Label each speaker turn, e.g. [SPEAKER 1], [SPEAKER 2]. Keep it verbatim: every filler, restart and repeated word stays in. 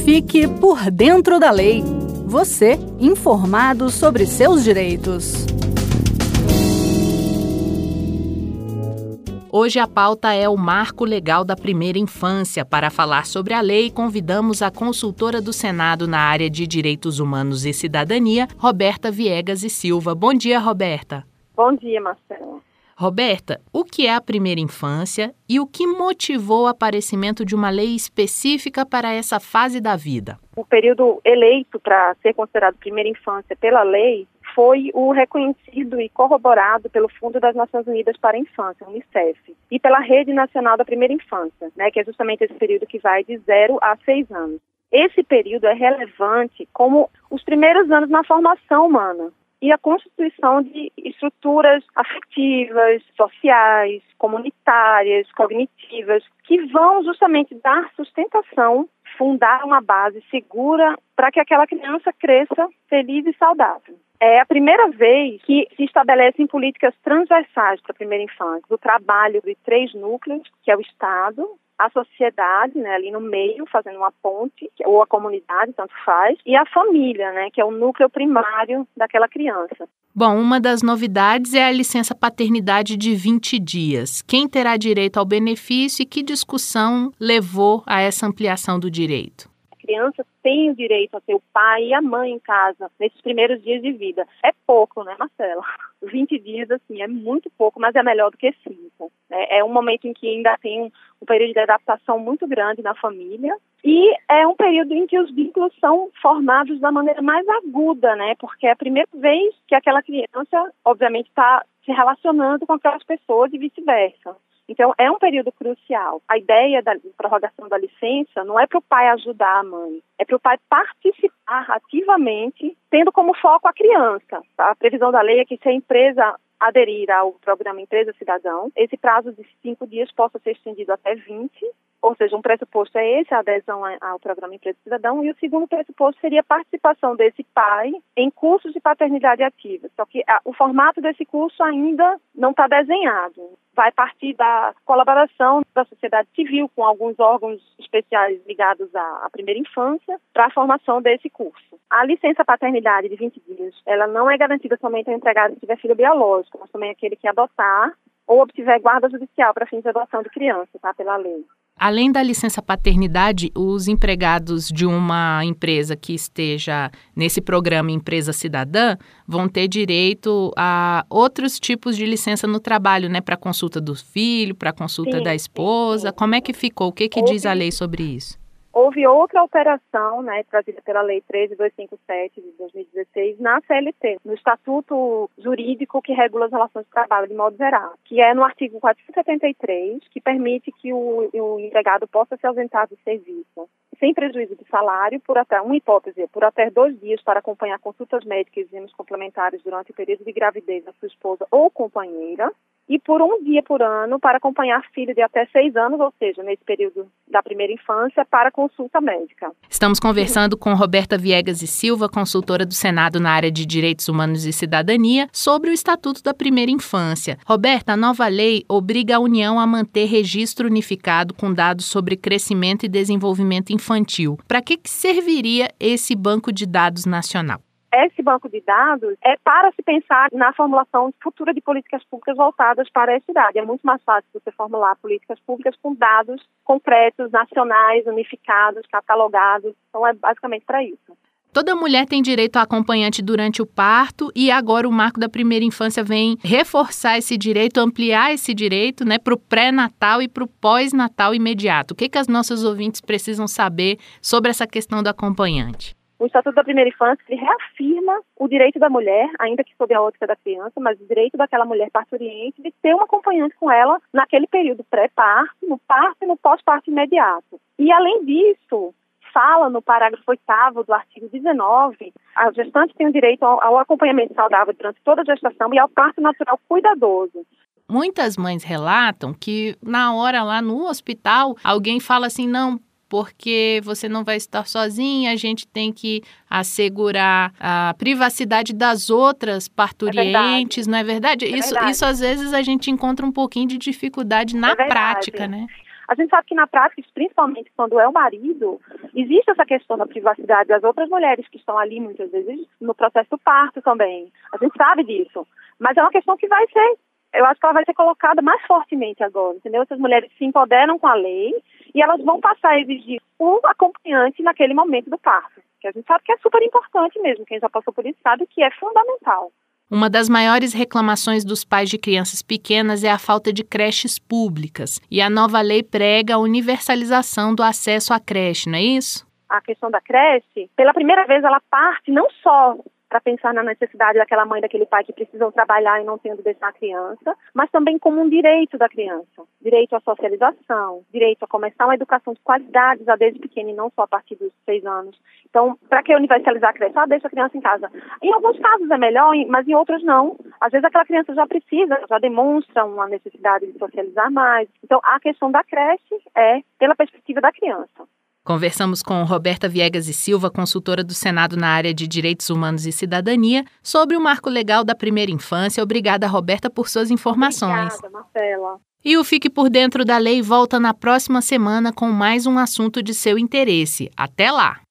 [SPEAKER 1] Fique por dentro da lei. Você, informado sobre seus direitos.
[SPEAKER 2] Hoje a pauta é o Marco Legal da Primeira Infância. Para falar sobre a lei, convidamos a consultora do Senado na área de Direitos Humanos e Cidadania, Roberta Viegas e Silva. Bom dia, Roberta.
[SPEAKER 3] Bom dia, Marcela.
[SPEAKER 2] Roberta, o que é a primeira infância e o que motivou o aparecimento de uma lei específica para essa fase da vida?
[SPEAKER 3] O período eleito para ser considerado primeira infância pela lei foi o reconhecido e corroborado pelo Fundo das Nações Unidas para a Infância, Unicef, e pela Rede Nacional da Primeira Infância, né, que é justamente esse período que vai de zero a seis anos. Esse período é relevante como os primeiros anos na formação humana e a constituição de estruturas afetivas, sociais, comunitárias, cognitivas, que vão justamente dar sustentação, fundar uma base segura para que aquela criança cresça feliz e saudável. É a primeira vez que se estabelecem políticas transversais para a primeira infância, do trabalho de três núcleos, que é o Estado, a sociedade, né, ali no meio, fazendo uma ponte, ou a comunidade, tanto faz, e a família, né, que é o núcleo primário daquela criança.
[SPEAKER 2] Bom, uma das novidades é a licença paternidade de vinte dias. Quem terá direito ao benefício e que discussão levou a essa ampliação do direito?
[SPEAKER 3] A criança tem o direito a ter o pai e a mãe em casa nesses primeiros dias de vida. É pouco, né, Marcela? vinte dias, assim, é muito pouco, mas é melhor do que cinco. É, é um momento em que ainda tem um, um período de adaptação muito grande na família e é um período em que os vínculos são formados da maneira mais aguda, né? Porque é a primeira vez que aquela criança, obviamente, está se relacionando com aquelas pessoas e vice-versa. Então, é um período crucial. A ideia da prorrogação da licença não é para o pai ajudar a mãe, é para o pai participar ativamente, tendo como foco a criança. A previsão da lei é que se a empresa aderir ao programa Empresa Cidadão, esse prazo de cinco dias possa ser estendido até vinte, ou seja, um pressuposto é esse, a adesão ao programa Empresa Cidadão, e o segundo pressuposto seria a participação desse pai em cursos de paternidade ativa. Só que a, o formato desse curso ainda não está desenhado. Vai partir da colaboração da sociedade civil com alguns órgãos especiais ligados à, à primeira infância para a formação desse curso. A licença paternidade de vinte dias, ela não é garantida somente ao empregado que tiver filho biológico, mas também aquele que adotar ou obtiver guarda judicial para fins de adoção de criança, tá, pela lei.
[SPEAKER 2] Além da licença paternidade, os empregados de uma empresa que esteja nesse programa Empresa Cidadã vão ter direito a outros tipos de licença no trabalho, né? Para consulta do filho, para consulta
[SPEAKER 3] sim,
[SPEAKER 2] da esposa. Sim, sim. Como é que ficou? O que, que
[SPEAKER 3] Houve,
[SPEAKER 2] diz a lei sobre isso?
[SPEAKER 3] Houve outra alteração, né, trazida pela Lei treze mil duzentos e cinquenta e sete de dois mil e dezesseis na C L T, no Estatuto Jurídico que regula as relações de trabalho de modo geral, que é no artigo quatrocentos e setenta e três, que permite que o, o empregado possa se ausentar do serviço sem prejuízo de salário, por até, uma hipótese, por até dois dias para acompanhar consultas médicas e exames complementares durante o período de gravidez da sua esposa ou companheira, e por um dia por ano para acompanhar filho de até seis anos, ou seja, nesse período da primeira infância, para consulta médica.
[SPEAKER 2] Estamos conversando com Roberta Viegas e Silva, consultora do Senado na área de Direitos Humanos e Cidadania, sobre o Estatuto da Primeira Infância. Roberta, a nova lei obriga a União a manter registro unificado com dados sobre crescimento e desenvolvimento infantil. Para que, que serviria esse banco de dados nacional?
[SPEAKER 3] Esse banco de dados é para se pensar na formulação futura de políticas públicas voltadas para essa idade. É muito mais fácil você formular políticas públicas com dados concretos, nacionais, unificados, catalogados. Então, é basicamente para isso.
[SPEAKER 2] Toda mulher tem direito a acompanhante durante o parto e agora o Marco da Primeira Infância vem reforçar esse direito, ampliar esse direito, né, para o pré-natal e para o pós-natal imediato. O que, que as nossas ouvintes precisam saber sobre essa questão do acompanhante?
[SPEAKER 3] O Estatuto da Primeira Infância ele reafirma o direito da mulher, ainda que sob a ótica da criança, mas o direito daquela mulher parturiente de ter um acompanhante com ela naquele período pré-parto, no parto e no pós-parto imediato. E, além disso, fala no parágrafo oitavo do artigo dezenove, a gestante tem o direito ao, ao acompanhamento saudável durante toda a gestação e ao parto natural cuidadoso.
[SPEAKER 2] Muitas mães relatam que na hora lá no hospital, alguém fala assim, não, porque você não vai estar sozinha, a gente tem que assegurar a privacidade das outras parturientes, é não é verdade?
[SPEAKER 3] É
[SPEAKER 2] isso,
[SPEAKER 3] verdade.
[SPEAKER 2] isso, às vezes, a gente encontra um pouquinho de dificuldade na
[SPEAKER 3] é
[SPEAKER 2] prática, né?
[SPEAKER 3] A gente sabe que na prática, principalmente quando é o marido, existe essa questão da privacidade das outras mulheres que estão ali, muitas vezes, no processo do parto também. A gente sabe disso. Mas é uma questão que vai ser, eu acho que ela vai ser colocada mais fortemente agora, entendeu? Essas mulheres se empoderam com a lei e elas vão passar a exigir um acompanhante naquele momento do parto. Que a gente sabe que é super importante mesmo. Quem já passou por isso sabe que é fundamental.
[SPEAKER 2] Uma das maiores reclamações dos pais de crianças pequenas é a falta de creches públicas. E a nova lei prega a universalização do acesso à creche, não é isso?
[SPEAKER 3] A questão da creche, pela primeira vez, ela parte não só para pensar na necessidade daquela mãe, daquele pai que precisam trabalhar e não tendo deixar a criança, mas também como um direito da criança. Direito à socialização, direito a começar uma educação de qualidade já desde pequena e não só a partir dos seis anos. Então, para que universalizar a creche? Ah, deixa a criança em casa. Em alguns casos é melhor, mas em outros não. Às vezes aquela criança já precisa, já demonstra uma necessidade de socializar mais. Então, a questão da creche é pela perspectiva da criança.
[SPEAKER 2] Conversamos com Roberta Viegas e Silva, consultora do Senado na área de Direitos Humanos e Cidadania, sobre o marco legal da primeira infância. Obrigada, Roberta, por suas informações.
[SPEAKER 3] Obrigada, Marcela.
[SPEAKER 2] E o Fique por Dentro da Lei volta na próxima semana com mais um assunto de seu interesse. Até lá!